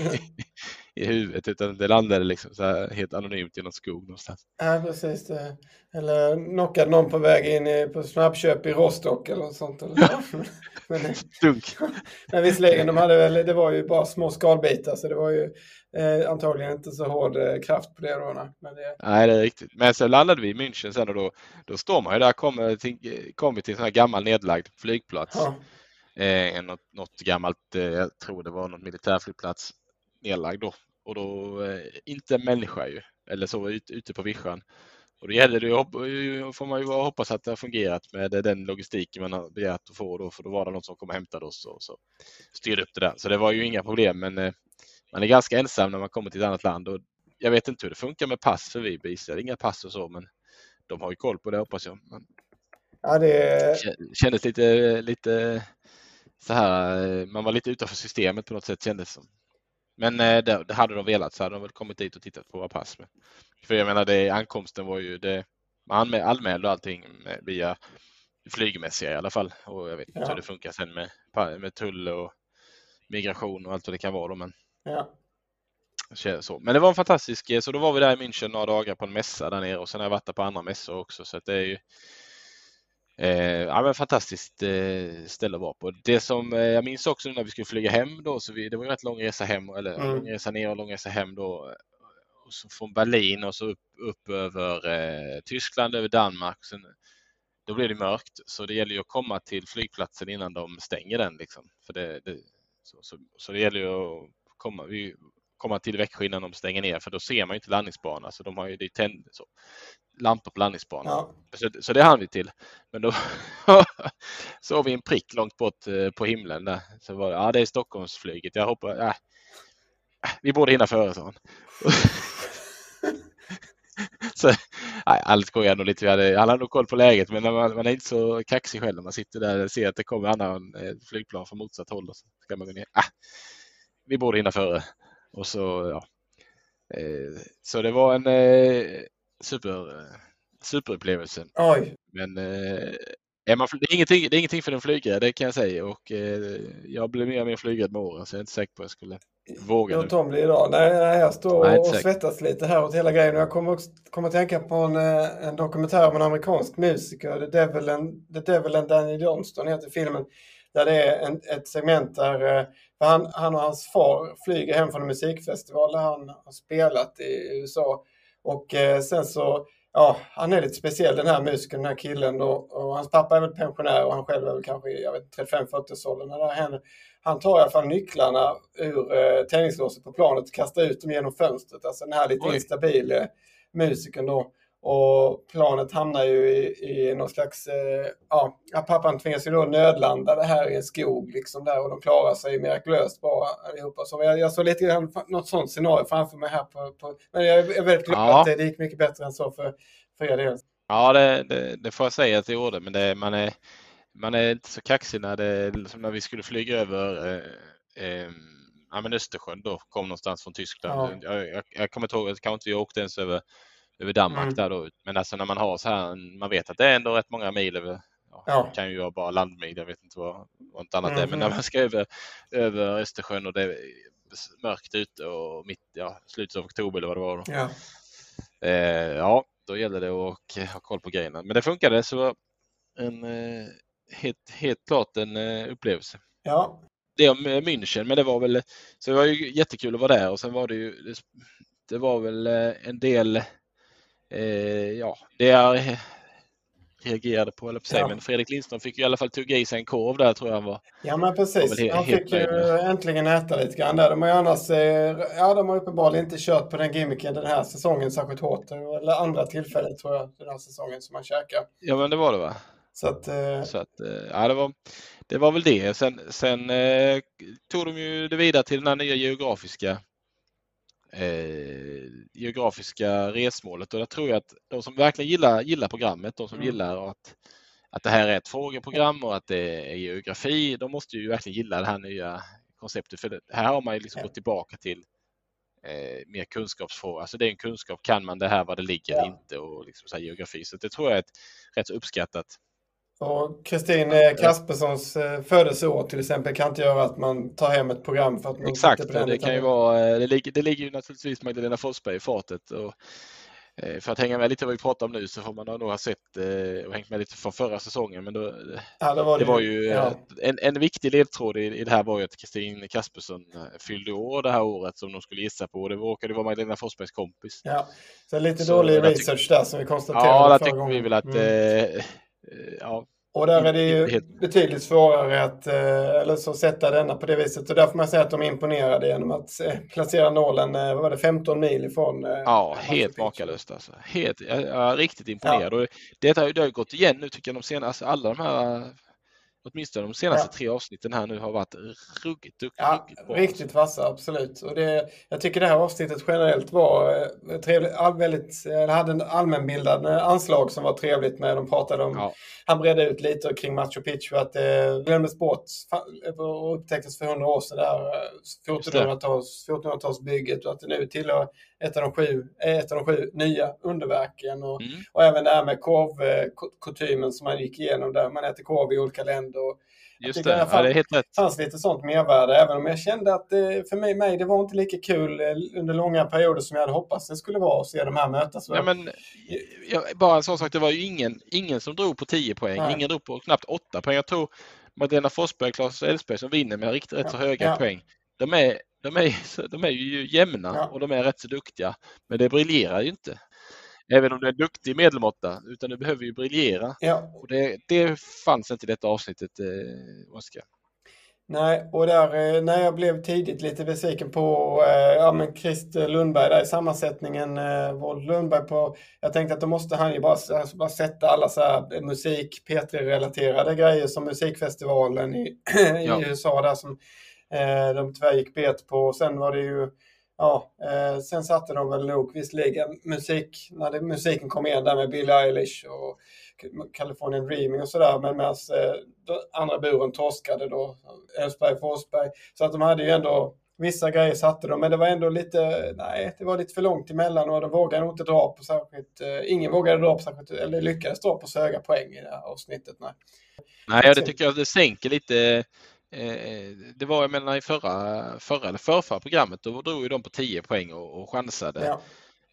i huvudet utan det landade liksom så här helt anonymt i någon skog någonstans. Ja, precis. Det. Eller knockade någon på väg in i, på snabbköp i Rostock eller något sånt. Eller men, Stunk. Men visserligen, de hade väl, det var ju bara små skalbitar så det var ju eh, antagligen inte så hård eh, kraft på det då. Men det... Nej, det är riktigt. Men sen landade vi i München sen och då, då står man ju där, kommer till, kommer till en sån här gammal nedlagd flygplats. Ja. Eh, något, något gammalt, eh, jag tror det var någon militärflygplats nedlagd då. Och då eh, inte en människa ju, eller så ut, ute på vischan. Och då gäller det ju, får man ju hoppas att det har fungerat med den logistiken man har begärt att få då, för då var det någon som kom och hämtade oss och så styrde upp det där. Så det var ju inga problem, men eh, man är ganska ensam när man kommer till ett annat land och jag vet inte hur det funkar med pass för vi bevisar inga pass och så, men de har ju koll på det hoppas jag. Men ja, det kändes lite, lite så här, man var lite utanför systemet på något sätt kändes som. Men det, det hade de velat så hade de väl kommit dit och tittat på våra pass med. För jag menar, det, ankomsten var ju det, man anmälde allting med, via flygmässiga i alla fall. Och jag vet inte ja. Hur det funkar sen med, med tull och migration och allt vad det kan vara då, men ja. Så. Men det var en fantastisk, så då var vi där i München några dagar på en mässa där nere och sen har jag varit där på andra mässor också så att det är ju Eh, ja, men fantastiskt eh, ställe att vara på. Det som eh, jag minns också när vi skulle flyga hem då, så vi, det var ju rätt lång resa hem, eller mm. lång resa ner och lång resa hem då, och så från Berlin och så upp, upp över eh, Tyskland, över Danmark. Sen, då blev det mörkt, så det gäller ju att komma till flygplatsen innan de stänger den liksom. För det, det, så, så, så det gäller ju att komma, vi, komma till Växjö innan de stänger ner, för då ser man ju inte landningsbanan, så de har ju det tänd, så lampor på landningsbanan. Ja. Så, så det hann vi till. Men då såg vi en prick långt bort eh, på himlen där. Så var det, ja det är Stockholmsflyget. Jag hoppas, ja, vi borde hinna före, sa han. Så, nej, allt går ändå lite. Vi hade, han hade nog koll på läget, men man, man är inte så kaxig själv när man sitter där och ser att det kommer annan eh, flygplan från motsatt håll. Och så ska man gå ner. Ah, vi borde hinna före. Och så, ja. Eh, så det var en eh, super, eh, superupplevelse. Oj. Men eh, är man, det, är ingenting, det är ingenting för den flygare, det kan jag säga. Och eh, jag blev mer och mer flygrädd med åren, så jag är inte säker på att jag skulle våga Ja, nu. Tom blir idag. Nej, nej, jag står Nej, och inte säker. svettas lite här åt hela grejen. Jag kommer också kommer att tänka på en, eh, en dokumentär om en amerikansk musiker. The Devil and, The Devil and Danny Johnston heter filmen. Där det är en, ett segment där eh, för han, han och hans far flyger hem från en musikfestival där han har spelat i U S A. Och eh, sen så, ja, han är lite speciell den här musikern, den här killen då. Och hans pappa är väl pensionär och han själv är väl kanske, jag vet, trettiofem fyrtio-årsåldern när det här händer. Han tar i alla fall nycklarna ur eh, tändningslåset på planet och kastar ut dem genom fönstret. Alltså den här lite Oj. instabila eh, musikern då. Och planet hamnar ju i, i någon slags, eh, ja, pappan tvingas ju då nödlanda det här i en skog liksom där och de klarar sig mirakulöst bra allihopa. Så jag, jag såg lite grann något sånt scenario framför mig här på, på men jag är väldigt glad Ja. att det, det gick mycket bättre än så för, för er del. Ja, det, det, det får jag säga att det gjorde, men det, man, är, man är inte så kaxig när det, som när vi skulle flyga över eh, eh, ja, men Östersjön då, kom någonstans från Tyskland. Ja. Jag, jag, jag kommer inte ihåg, jag kan inte vi åkte ens över, över Danmark Mm. där då. Men alltså när man har så här, man vet att det är ändå rätt många mil över, ja, Ja. kan ju vara bara landmil, jag vet inte vad, vad inte annat Mm. är, men när man ska över, över Östersjön och det är mörkt ute och mitt, ja, slutet av oktober eller vad det var då. Ja. Eh, ja, då gäller det att ha koll på grejerna. Men det funkade, så en, eh, helt, helt klart en eh, upplevelse. Ja. Det om München, men det var väl, så det var ju jättekul att vara där och sen var det ju, det, det var väl eh, en del, eh, ja, det jag reagerade på, eller på sig, Ja. men Fredrik Lindström fick ju i alla fall tugga i sig en korv där, tror jag han var. Ja, men var precis. väl he- Han helt fick ju nöjd med. äntligen äta lite grann där. De har ju annars, eh, ja, de har uppenbarligen inte kört på den gimmicken den här säsongen särskilt hårt. Eller andra tillfällen tror jag den här säsongen som man käkar. Ja, men det var det, va? Så att, eh, Så att, eh, ja, det var, det var väl det. Sen, sen eh, tog de ju det vidare till den här nya geografiska eh, geografiska resmålet, och jag tror jag att de som verkligen gillar, gillar programmet, de som Mm. gillar att, att det här är ett frågeprogram och att det är geografi, de måste ju verkligen gilla det här nya konceptet, för det, här har man ju liksom Ja. gått tillbaka till eh, mer kunskapsfrågor. Alltså det är en kunskap, kan man det här, vad det ligger Ja. inte, och liksom så här geografi. Så det tror jag är ett rätt så uppskattat. och Kristin eh, Kasperssons eh, födelseår till exempel kan inte göra att man tar hem ett program för att man Exakt, tittar på den, det utan kan ju vara, det ligger, det ligger ju naturligtvis Magdalena Forsberg i fatet, och eh, för att hänga med lite vad vi pratar om nu, så får man nog ha sett eh, och hängt med lite från förra säsongen, men då, Ja, det var, det var ju ja. en, en viktig ledtråd i, i det här var ju att Kristin Kaspersson fyllde år det här året som de skulle gissa på, och det råkade vara Magdalena Forsbergs kompis. Ja, så lite Så dålig där research där som vi konstaterade Ja, där förra tycker vi gången. väl att Mm. eh, ja, Och där är det inte ju helt- betydligt svårare att eh, eller så sätta denna på det viset. Och där får man säga att de är imponerade genom att eh, placera nålen, eh, vad var det, femton mil ifrån. Eh, Ja, Machu helt Picchu. makalöst alltså. Helt, jag är riktigt imponerad. Och det har ju det har ju gått igen nu, tycker jag, de senaste, alla de här, åtminstone de senaste Ja. tre avsnitten här nu har varit ruggigt duktigt. Ja, ruggigt bra. riktigt vassa, absolut. Och det, jag tycker det här avsnittet generellt var eh, trevligt, all, väldigt, eh, hade en allmänbildad eh, anslag som var trevligt med. De pratade om, Ja, han bredde ut lite kring Machu Picchu, att det glömdes bort fa- och upptäcktes för hundra år sedan, där eh, fjortonhundratals, fjortonhundratalsbygget, och att det nu tillhör ett av de sju, ett av de sju nya underverken. Och, mm. och även det här med korvkutymen som man gick igenom där, man äter korv i olika länder. Och Just tycker det. i alla Ja, fall- det är helt rätt. det fanns lite sånt mervärde, även om jag kände att det, för mig, mig det var inte lika kul eh, under långa perioder som jag hade hoppats det skulle vara att se de här mötas. Ja, men, ja, bara en sån sak, det var ju ingen, ingen som drog på tio poäng. Nej. Ingen drog på knappt åtta poäng. Jag tror Magdalena Forsberg och Claes Elfsberg som vinner med riktigt rätt så Ja. höga Ja. poäng. De är, de, är, de är ju jämna Ja. och de är rätt så duktiga. Men det briljerar ju inte. Även om du är duktig medelmåtta, utan du behöver ju briljera. Ja, Och det, det fanns inte i detta avsnittet, eh, Oskar. nej, och där, eh, när jag blev tidigt lite besviken på eh, ja, men Christer Lundberg där i sammansättningen, eh, Wold Lundberg på, jag tänkte att då måste han ju bara, alltså, bara sätta alla så här musik, P tre-relaterade grejer som musikfestivalen i, i Ja. U S A där som eh, de tyvärr gick bet på. Och sen var det ju, ja, eh, sen satte de väl nog visserligen musik, när det, musiken kom igen där med Billie Eilish och Californian Dreaming och sådär, men medan eh, andra buren torskade då, Elfsberg, Forsberg. Så att de hade ju ändå vissa grejer satte de, men det var ändå lite, nej, det var lite för långt emellan och de vågade nog inte dra på särskilt, eh, ingen vågade dra på särskilt, eller lyckades dra på så höga poäng i det här avsnittet. Nej, nej ja, det tycker jag det sänker lite. Eh, det var jag menar i förra, förra eller förra programmet, då drog ju de på tio poäng och, och chansade. Ja.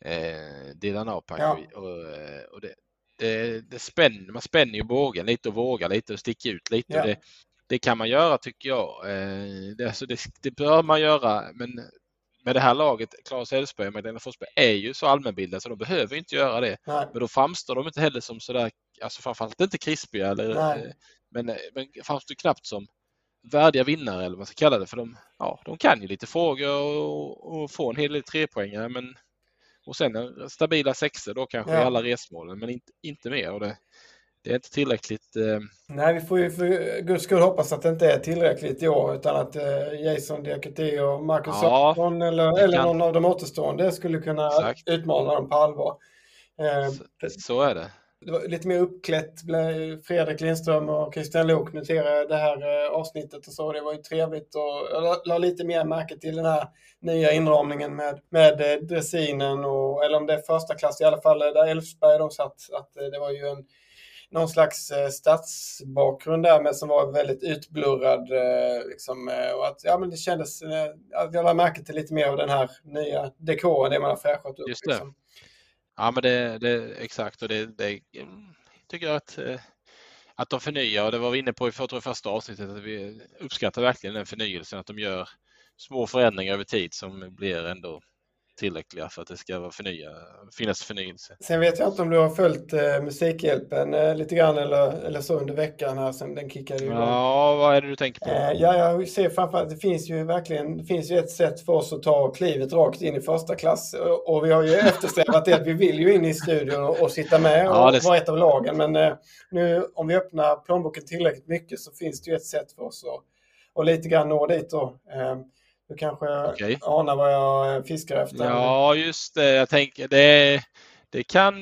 Eh, Dylan Apak Ja. och, och det, det, det spänner, man spänner ju bågen lite och vågar lite och sticker ut lite. Ja. Och det, det kan man göra tycker jag. Eh, det, alltså det, det bör man göra, men med det här laget, Claes Elfsberg och Magdalena Forsberg är ju så allmänbildade så de behöver inte göra det. Nej. Men då framstår de inte heller som sådär, alltså framförallt inte krispiga eller, Nej. men, men framstår knappt som värdiga vinnare eller vad man ska kalla det, för de, ja, de kan ju lite frågor och, och få en hel del trepoängare, men och sen stabila sexor då kanske Ja. i alla resmålen, men inte, inte mer. Och det, det är inte tillräckligt. Eh... Nej, vi får ju för guds skull hoppas att det inte är tillräckligt i år, utan att eh, Jason Diakité och Marcus Ja, Samuelsson eller, eller någon av de återstående skulle kunna Exakt. utmana dem på allvar. Eh, så, så är det. Det var lite mer uppklätt. Fredrik Lindström och Christian Lok noterade det här avsnittet och så. Det var ju trevligt och jag la lite mer märke till den här nya inramningen med, med dressinen och, eller om det är första klass i alla fall där Elfsberg de satt, att det var ju en någon slags stadsbakgrund där med som var väldigt utblurrad liksom, och att ja men det kändes att jag la märke till lite mer av den här nya dekoren, det man har fräschat upp. Just det. Liksom. Ja, men det, det exakt och det, det tycker jag att att de förnyar, och det var vi inne på i för, första avsnittet, att vi uppskattar verkligen den förnyelsen, att de gör små förändringar över tid som blir ändå tillräckliga för att det ska vara förnya, finnas förnyelse. Sen vet jag inte om du har följt eh, Musikhjälpen eh, lite grann eller, eller så under veckan här sen den kickade igång. Ja, vad är det du tänker på? Eh, ja, jag ser framförallt att det finns ju verkligen det finns ju ett sätt för oss att ta klivet rakt in i första klass och, och vi har ju eftersträvat det att vi vill ju in i studion och, och sitta med och ja, det... vara ett av lagen, men eh, nu om vi öppnar plånboken tillräckligt mycket så finns det ju ett sätt för oss att och lite grann nå dit då. Eh, Du kanske okay. anar vad jag fiskar efter. Ja, just det. Jag tänker det, det kan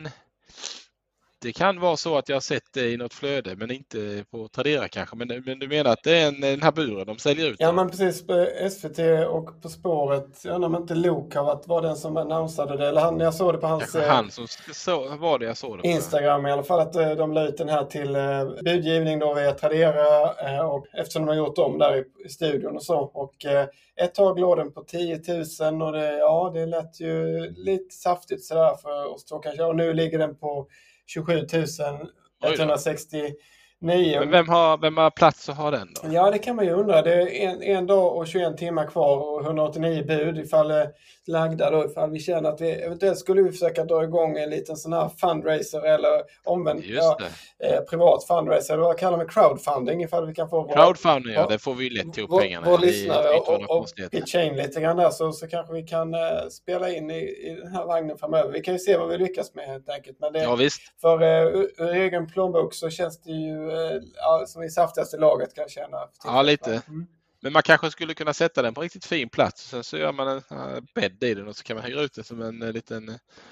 det kan vara så att jag har sett det i något flöde, men inte på Tradera kanske. Men, men du menar att det är en, den här buren de säljer ut? Ja, men precis. På S V T och På spåret. Jag undrar om inte Luke har varit, var den som annonsade det. Eller han, jag såg det på hans han som så, var det jag såg det på. Instagram i alla fall. Att de la ut den här till uh, budgivning då via Tradera. Uh, och eftersom de har gjort om där i, i studion och så. Och uh, ett tag låg den på tio tusen och det, ja, det lät ju lite saftigt sådär för oss två kanske. Och nu ligger den på tjugosju tusen etthundrasextionio. Men vem har, vem har plats att ha den då? Ja, det kan man ju undra. Det är en, en dag och tjugoen timmar kvar och etthundraåttionio bud ifall eh, lagda då, ifall vi känner att vi eventuellt skulle vi försöka dra igång en liten sån här fundraiser eller omvänt ja, eh, privat fundraiser. Vad kallar man crowdfunding ifall vi kan få vår, crowdfunding, ja, det får vi lätt till vår, pengarna. Vår lyssnare och, och, och pitcha in lite grann där så, så kanske vi kan eh, spela in i, i den här vagnen framöver. Vi kan ju se vad vi lyckas med helt enkelt. Men det, ja, visst. För eh, ur, ur egen plånbok så känns det ju eh, som i saftigaste laget kan jag känna. Ja, lite. Mm. Men man kanske skulle kunna sätta den på riktigt fin plats. Sen så gör man en uh, bädd i den och så kan man hyra ut den som en uh, liten uh,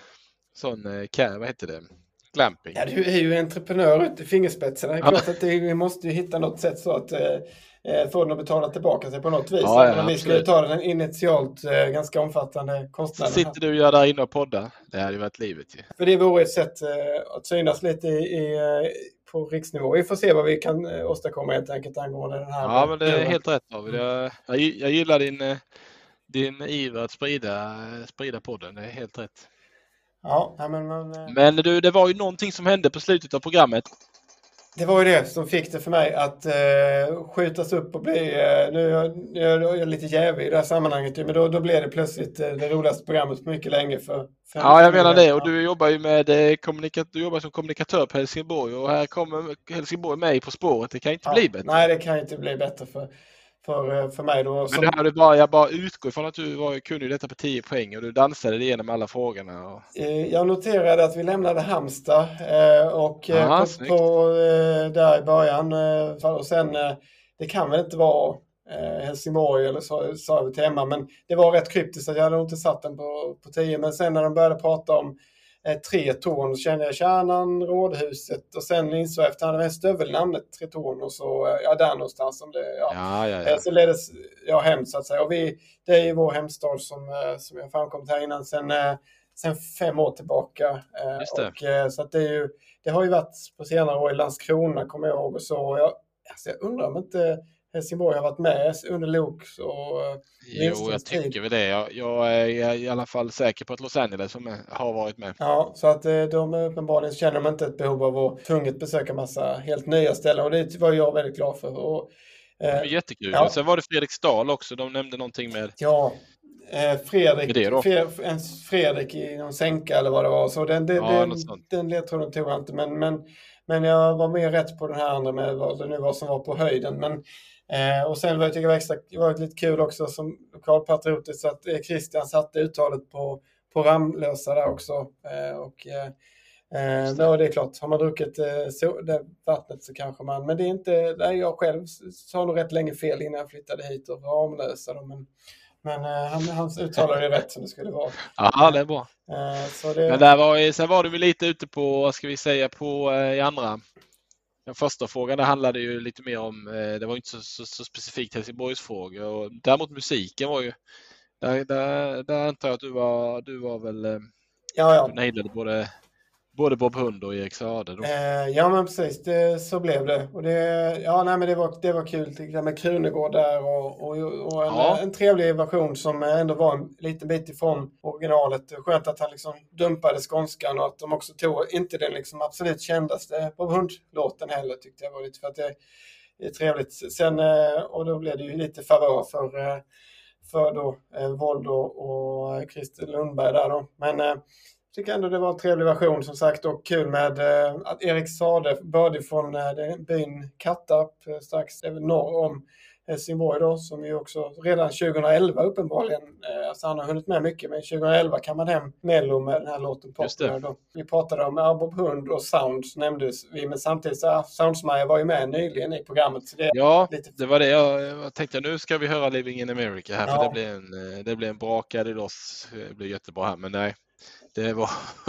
sån, uh, kär, vad heter det? Glamping. Ja, du är ju entreprenör ut i fingerspetsen. Det är klart att det, vi måste ju hitta något sätt så att uh, få den att betala tillbaka sig på något vis. Ja, ja, men vi skulle ta den initialt uh, ganska omfattande kostnaden. Så sitter du och gör där inne och poddar. Det här har ju varit livet ju. För det vore ett sätt uh, att synas lite i, i uh, på riksnivå. Vi får se vad vi kan uh, åstadkomma helt enkelt angående den här. Ja, men det är helt rätt David. Jag, jag, jag gillar din, din iver att sprida, sprida podden. Det är helt rätt. Ja, men, men, men du, det var ju någonting som hände på slutet av programmet. Det var ju det som fick det för mig att uh, skjutas upp och bli, uh, nu är jag, nu är jag lite jävig i det här sammanhanget, men då, då blev det plötsligt uh, det roligaste programmet på mycket länge. För, för ja, jag menar det. Och du jobbar ju med kommunikat- du jobbar som kommunikatör på Helsingborg och här kommer Helsingborg med På spåret. Det kan inte ja, bli bättre. Nej, det kan inte bli bättre för, för, för mig. Då, men som... det här är bara, jag bara utgår från att du var, kunde ju detta på tio poäng och du dansade igenom alla frågorna. Och... Jag noterade att vi lämnade Halmstad och Aha, på, på, där i början. Och sen, det kan väl inte vara Helsingborg eller så, sa vi till Emma, men det var rätt kryptiskt att jag hade inte satt den på, på tio. Men sen när de började prata om eh, tre torn. Så kände jag Kärnan, Rådhuset och sen insåg jag efter han hade stövelnamnet tre torn och så, eh, ja där någonstans. Som det, ja. Ja, ja, Eh, ja. så leddes jag hem så att säga. Och vi, det är ju vår hemstad som, eh, som jag framkommit här innan sen, eh, sen fem år tillbaka. Eh, Just det. och, eh, så att det, är ju, det har ju varit på senare år i Landskrona kommer jag ihåg och så. Och jag, alltså jag undrar om inte Helsingborg har varit med under Loks och eh, Jo, jag tycker väl det. Jag, jag är i alla fall säker på att Los Angeles som är, har varit med. Ja, så att eh, de uppenbarligen känner de inte ett behov av att tvunget besöka massa helt nya ställen och det var jag väldigt glad för. Och, Det eh, var jättekul. ja. Och sen var det Fredriksdal också. De nämnde någonting med... ja, eh, Fredrik, Med det då? Fred, en Fredrik i någon sänka eller vad det var. Så den, den, Ja, den, något sånt. den ledtråden tog jag inte. Men, men, men jag var mer rätt på den här andra med vad det nu var som var på höjden. Men, eh, och sen var jag tycker det var extra, det var lite kul också som lokalpatriotiskt så att eh, Christian satte uttalet på, på Ramlösa där också. Eh, och eh, Eh, det. det är klart, har man druckit eh, så, det vattnet så kanske man, men det är inte, nej, jag själv sa nog rätt länge fel innan jag flyttade hit och Ramlösa då, men, men eh, han, hans uttalade det rätt som det skulle vara. Ja, det är bra. Eh, så det... Men där var, sen var du lite ute på, vad ska vi säga, på eh, i andra. Den första frågan det handlade ju lite mer om, eh, det var inte så, så, så specifikt Helsingborgsfrågor. Och däremot musiken var ju, där, där, där antar jag att du var, du var väl, eh, ja, ja. du nailade både Både Bob Hund och Erik Saade då. Eh, ja men precis, det, så blev det. Och det, ja, nej, men det, var, det var kul tycker jag, med Krunegård där och, och, och en, Ja. en trevlig version som ändå var en liten bit ifrån originalet. Skönt att han liksom dumpade skånskan och att de också tog inte den liksom absolut kändaste Bob Hund-låten heller tyckte jag var lite för att det, det är trevligt. Sen, eh, och då blev det ju lite favör för, eh, för då eh, Vold och, och Christer Lundberg där då. Men eh, jag tycker ändå det var en trevlig version som sagt och kul med eh, att Erik Saade började från eh, byn Kattarp eh, strax norr om Helsingborg då som ju också redan tjugoelva uppenbarligen, eh, alltså han har hunnit med mycket men tjugoelva kan man hem Mello med den här låten Popular då. Vi pratade om ja, Bob Hund och Sounds nämndes vi men samtidigt så Soundsmire var ju med nyligen i programmet. Så det ja, lite... det var det jag, jag tänkte nu ska vi höra Living in America här ja. för det blir en, det blir en brakade loss, det blir jättebra här men nej. Det var,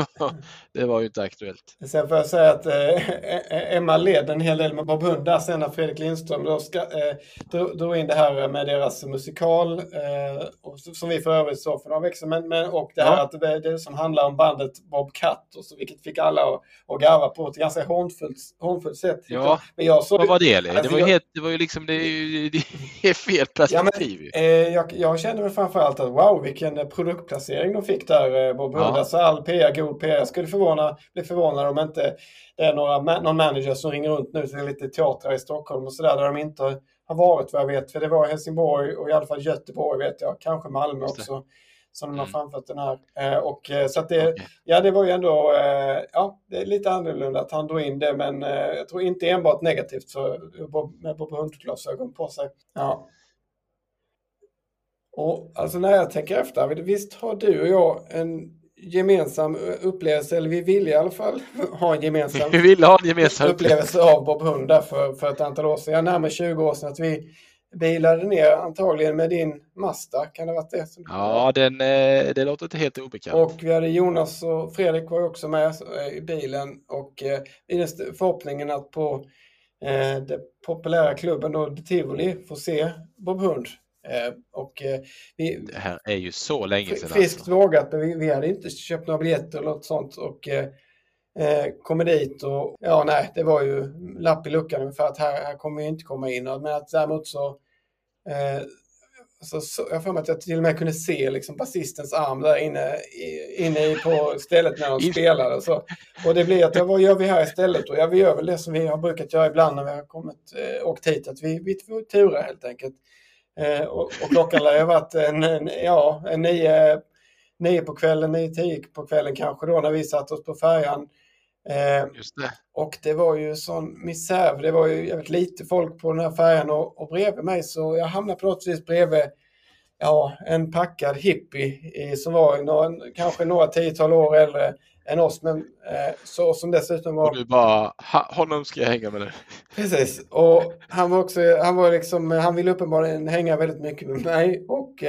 det var ju inte aktuellt. Sen får jag säga att eh, Emma led en hel del med Bob Hund där sen när Fredrik Lindström då ska, eh, drog, drog in det här med deras musikal eh, och, som vi för övrigt så för några veckor men, men, och det här ja. att det, det som handlar om bandet Bob Cat och så, vilket fick alla att, att garva på ett ganska hånfullt, hånfullt sätt. Ja, men jag så, vad var det? alltså, det, var jag, helt, det var ju liksom det är, ju, det är fel perspektiv. Ja, men, eh, jag, jag kände väl framförallt att wow vilken produktplacering de fick där Bob Hund. Ja. Alltså all P R, god P R. Jag skulle förvåna, bli förvånad om inte det är några, någon manager som ringer runt nu till lite teatrar i Stockholm och sådär där de inte har varit vad jag vet. För det var Helsingborg och i alla fall Göteborg vet jag. Kanske Malmö också som de har framfört den här. Eh, och, så att det, okay. ja, det var ju ändå eh, ja, det är lite annorlunda att han drog in det men eh, jag tror inte enbart negativt för, med Bob Hund-glasögon på sig. Ja. Och alltså när jag tänker efter, visst har du och jag en gemensam upplevelse, eller vi vill i alla fall ha en gemensam, vi vill ha en gemensam upplevelse av Bob Hund där för, för ett antal år sedan. Jag närmare tjugo år sedan att vi bilade ner antagligen med din Mazda. Kan det ha varit det? Som ja, den, det låter inte helt obekant. Och vi hade Jonas och Fredrik var också med i bilen och eh, i förhoppningen att på eh, den populära klubben då, Tivoli, får se Bob Hund. Eh, och, eh, vi, det här är ju så länge sedan. Friskt alltså. vågat, men vi, vi hade inte köpt några biljetter eller något sånt och eh, eh, kommer dit och ja nej, det var ju lapp i luckan för att här, här kommer vi inte komma in. Men att däremot så, eh, så, så jag får mig att jag till och med kunde se liksom basistens arm där inne, inne på stället när de spelade. Så. Och det blir att ja, vad gör vi här istället? Och ja, vi gör väl det som vi har brukat göra ibland när vi har kommit, eh, åkt hit, att vi, vi får tura helt enkelt. Eh, och, och klockan lär ha varit en, en, ja, en nio, nio på kvällen, nio, tio på kvällen kanske då när vi satt oss på färjan. Eh, Just det. Och det var ju sån misär, det var ju jävligt lite folk på den här färjan och, och bredvid mig så jag hamnade på något vis bredvid ja, en packad hippie i, som var några, kanske några tiotal år äldre än oss, men eh, så som dessutom var... Och du bara, honom ska jag hänga med nu. Precis, och han var också, han var liksom, han ville uppenbarligen hänga väldigt mycket med mig och eh,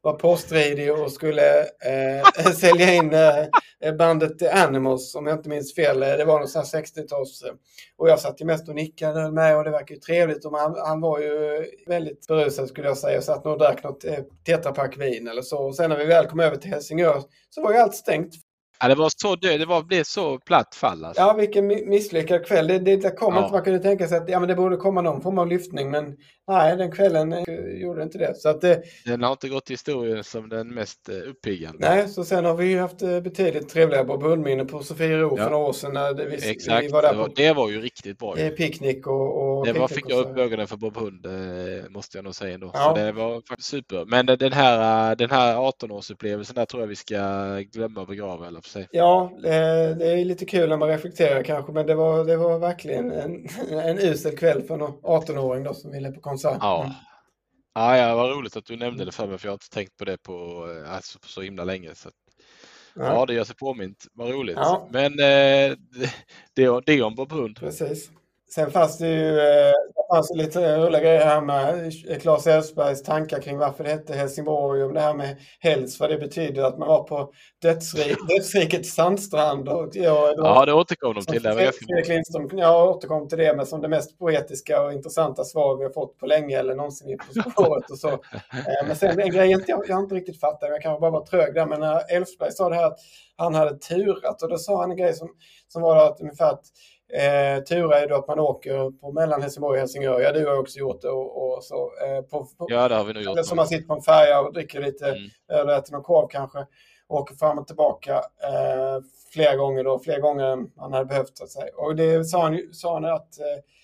var påstridig och skulle eh, sälja in eh, bandet Animals, om jag inte minns fel. Det var någon sån här sextio-tals. Och jag satt ju mest och nickade med och det verkar ju trevligt. Och han, han var ju väldigt berusad skulle jag säga. Satt nog och drack något eh, tetrapack vin eller så. Och sen när vi väl kom över till Helsingör så var ju allt stängt. Ja, det var så död, det var, blev så platt fall. Alltså. Ja, vilken misslyckad kväll. Det, det, det kom Ja. inte, man kunde tänka sig att ja, men det borde komma någon form av lyftning, men nej, den kvällen eh, gjorde inte det. Så att, eh, Den har inte gått i historien som den mest eh, uppiggande. nej, så sen har vi ju haft eh, betydligt trevligare Bob Hund-minne på Sofiero Ja. för några år sedan. När det, vi, Exakt, vi var där det, var, på det var ju riktigt bra. eh, Ju. picknick och, och Det var, picknick fick och jag så. upp ögonen för Bob Hund, eh, måste jag nog säga ändå. Ja. Så det var faktiskt super. Men eh, den här, den här arton-årsupplevelsen där tror jag vi ska glömma och begrava. Eller för sig. Ja, eh, det är lite kul när man reflekterar kanske, men det var, det var verkligen en, en usel kväll för någon arton-åring då som ville på konsert. Ja. Mm. Ja, ja, vad roligt att du nämnde det för mig, för jag har inte tänkt på det på eh, alltså, på så himla länge. Så. att- Ja, Ja, det gör sig påmint. Vad roligt. Ja. Men eh, det, det om Bob Hund. precis. Sen fanns det ju eh, det fanns ju lite roliga grejer här med Claes Elfsbergs tankar kring varför det hette Helsingborg, om det här med Hells, vad det betyder att man var på dödsrik, dödsrikets sandstrand. Och, ja, det var, Ja, det återkom de som till. Det var Fredrik ganska Fredrik Lindström, jag återkom till det, men som det mest poetiska och intressanta svar vi har fått på länge eller någonsin i På spåret och så. Eh, men sen en grej jag, inte- jag har inte riktigt fattat, jag kanske bara var trög där, men när Elfsberg sa det här att han hade turat, och då sa han en grej som, som var att ungefär att Eh, tura är då att man åker på mellan Helsingborg och Helsingör. Ja, du har också gjort det och, och så. Eh, på, på, Ja, det har vi nog gjort. eller som man sitter på en färja och dricker lite Mm. öl och äter någon korv kanske. Och åker fram och tillbaka eh, flera gånger då. Fler gånger än han hade behövt så att säga. Och det sa han, ju- sa han att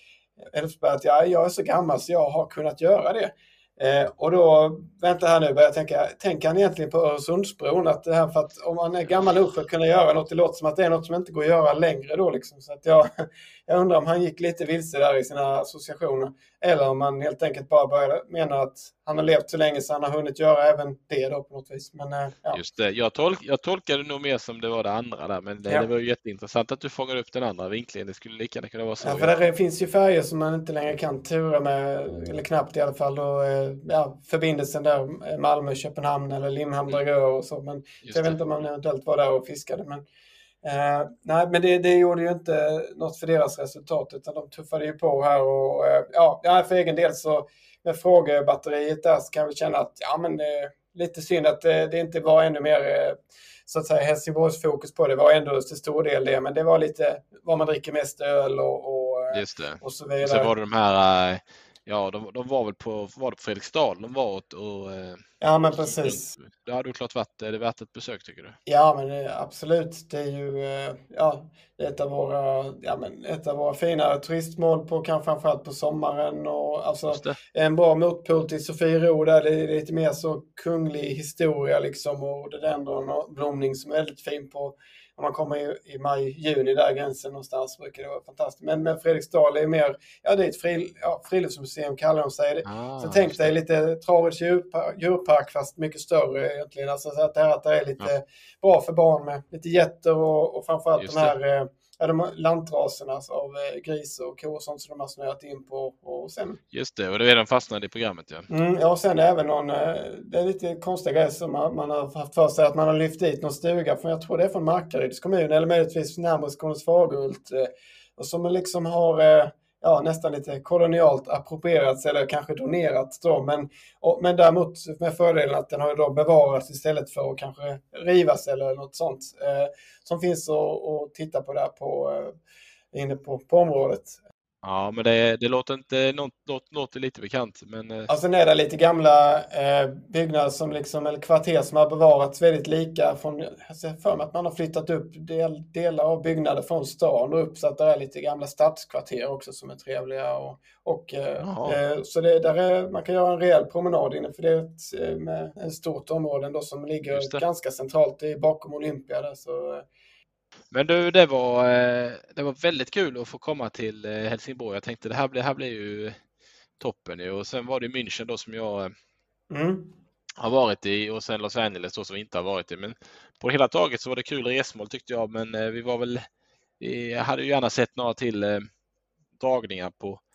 eh, Elfsberg att ja, jag är så gammal så jag har kunnat göra det. Eh, och då, vänta här nu, börjar jag tänka, tänker han egentligen på Öresundsbron? Att det här för att om man är gammal nog för att kunna göra något, det låter som att det är något som inte går att göra längre då liksom. Så att jag, jag undrar om han gick lite vilse där i sina associationer. Eller om han helt enkelt bara började mena att han har levt så länge så han har hunnit göra även det då på något vis. Men eh, ja. Just det. Jag, tolk, jag tolkade nog mer som det var det andra där, men det, Ja. det var ju jätteintressant att du fångade upp den andra vinklingen. Det skulle lika gärna kunna vara så. Ja, för där finns ju färger som man inte längre kan tura med, eller knappt i alla fall. Och, eh, ja, förbindelsen där eh, Malmö-Köpenhamn eller Limhamn-Dragör och så. Men Just så jag vet det. inte om man eventuellt var där och fiskade. Men, eh, nej, men det, det gjorde ju inte något för deras resultat, utan de tuffade ju på här. Och, eh, ja, ja, för egen del så med frågebatteriet där så kan vi känna att ja, men det är lite synd att det, det inte var ännu mer eh, så att säga Helsingborgs fokus på det. var ändå till stor del det, men det var lite vad man dricker mest öl och, och, eh, Just det. och så Och vidare. så var det de här, eh, ja, de, de var väl på, var det på Fredriksdal de var åt och eh, Ja, men precis. det hade ju klart varit, är det värt ett besök tycker du? Ja, men det, absolut. Det är ju eh, ja, det är ett av våra, ja, men ett av våra fina turistmål på kanske framförallt på sommaren. Och, alltså, Just det. en bra motpol till Sofiero där det är lite mer så kunglig historia liksom, och det är ändå en blomning som är väldigt fin på. Om man kommer i, i maj, juni där gränsen någonstans brukar det vara fantastiskt. Men, men Fredriksdal är mer, ja det är ett fril, ja, friluftsmuseum kallar de sig. Ah, Så tänk just dig det. lite Travreds djurpark, djurpark fast mycket större egentligen. Alltså så att det här att det är lite bra för barn med lite getter och, och framförallt Just de här eh, ja, de här lantraserna alltså, av eh, gris och ko och sånt som de har snöat in på. Och sen, Just det, och det är redan fastnade i programmet ja. mm, ja, och sen även någon, eh, det är lite konstiga grejer som man, man har haft för sig att man har lyft dit någon stuga från, jag tror det är från Markaryds kommun eller möjligtvis närmare Skånes Fagerhult eh, och som liksom har eh, ja, nästan lite kolonialt approprierats eller kanske donerats då, men, och, men däremot med fördelen att den har då bevarats istället för att kanske rivas eller något sånt eh, som finns att, att titta på där på, eh, inne på, på området. Ja, men det, det låter inte, något, något, låter lite bekant. Men, eh, Alltså är det lite gamla eh, byggnader som liksom, eller kvarter som har bevarats väldigt lika från, jag ser för mig att man har flyttat upp del, delar av byggnader från stan och upp så att det är lite gamla stadskvarter också som är trevliga och, och eh, eh, så det, där är, man kan göra en rejäl promenad inne för det är ett, eh, med ett stort område då som ligger ganska centralt, det är bakom Olympia där, så eh, Men du, det var, eh, det var väldigt kul att få komma till eh, Helsingborg. Jag tänkte det här blir, här blir ju toppen ju. Och sen var det München då som jag eh, mm. har varit i och sen Los Angeles då som vi inte har varit i. Men på det hela taget så var det kul resmål tyckte jag. Men eh, vi var väl, vi hade ju gärna sett några till eh, dragningar på,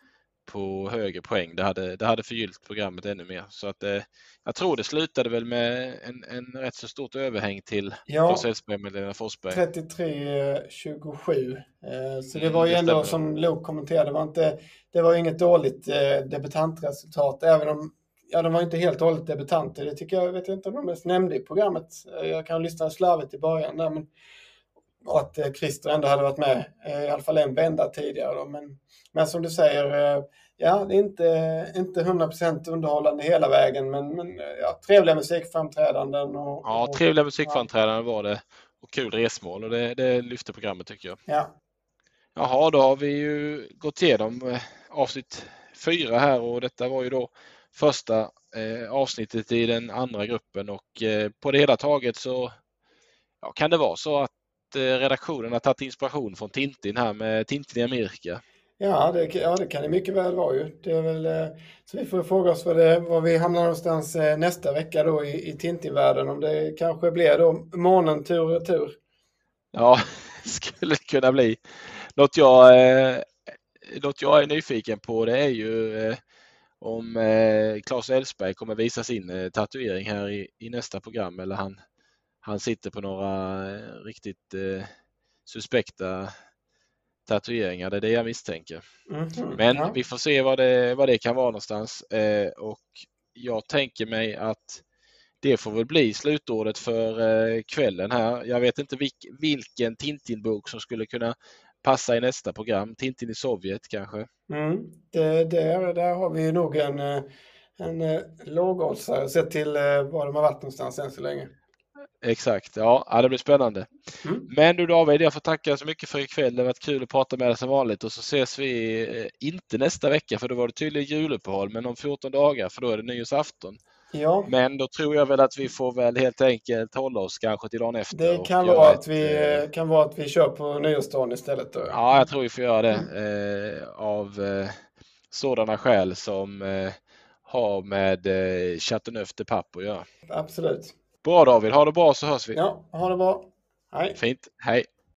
på högre poäng. Det hade, det hade förgyllt programmet ännu mer. Så att eh, jag tror det slutade väl med en, en rätt så stort överhäng till Ja, Claes Elfsberg med Lena Forsberg. trettiotre tjugosju. Eh, så det Mm, var ju det ändå, stämmer. som Luke kommenterade, det var, inte, det var inget dåligt eh, debutantresultat. Även om, ja, de var inte helt dåligt debutanter. Det tycker jag, vet jag inte om de ens nämnde i programmet. Eh, Jag kan lyssna slarvigt i början där, men och att eh, Christer ändå hade varit med eh, i alla fall en vända tidigare. Då. Men, men som du säger, eh, ja, det är inte, inte hundra procent underhållande hela vägen, men, men ja, trevliga musikframträdanden. Och, Ja, och, trevliga musikframträdanden var det och kul resmål och det, det lyfte programmet tycker jag. ja. Jaha, då har vi ju gått igenom eh, avsnitt fyra här och detta var ju då första eh, avsnittet i den andra gruppen och eh, på det hela taget så ja, kan det vara så att eh, redaktionen har tagit inspiration från Tintin här med Tintin i Amerika. Ja det, ja, det kan det mycket väl vara ju. Det är väl, eh, så vi får fråga oss var, det, var vi hamnar någonstans eh, nästa vecka då i, i Tintin-världen. Om det kanske blir då månen tur och tur. Ja, skulle det kunna bli. Något jag, eh, något jag är nyfiken på det är ju eh, om eh, Claes Elfsberg kommer visa sin eh, tatuering här i, i nästa program eller han, han sitter på några eh, riktigt eh, suspekta tatueringar. Det är det jag misstänker. Mm-hmm. Men ja. vi får se vad det, vad det kan vara någonstans eh, och jag tänker mig att det får väl bli slutordet för eh, kvällen här. Jag vet inte vilk, vilken Tintin-bok som skulle kunna passa i nästa program. Tintin i Sovjet kanske. Mm. Det, där, där har vi nog en, en, en lågoddsare sett till eh, var de har varit någonstans än så länge. Exakt, ja det blir spännande. Mm. Men du David, jag får tacka så mycket för ikväll. Det har varit kul att prata med dig som vanligt och så ses vi eh, inte nästa vecka för då var det tydligen juluppehåll men om fjorton dagar för då är det nyårsafton. Ja. Men då tror jag väl att vi får väl helt enkelt hålla oss kanske till dagen efter. Det kan vara, att vi, ett, kan vara att vi kör på nyårsdagen istället. Då. Ja, jag tror vi får göra det eh, av eh, sådana skäl som eh, har med eh, Chateauneuf de Pape att göra. Absolut. Bra David, ha det bra så hörs vi. Ja, ha det bra. Hej. Fint, hej.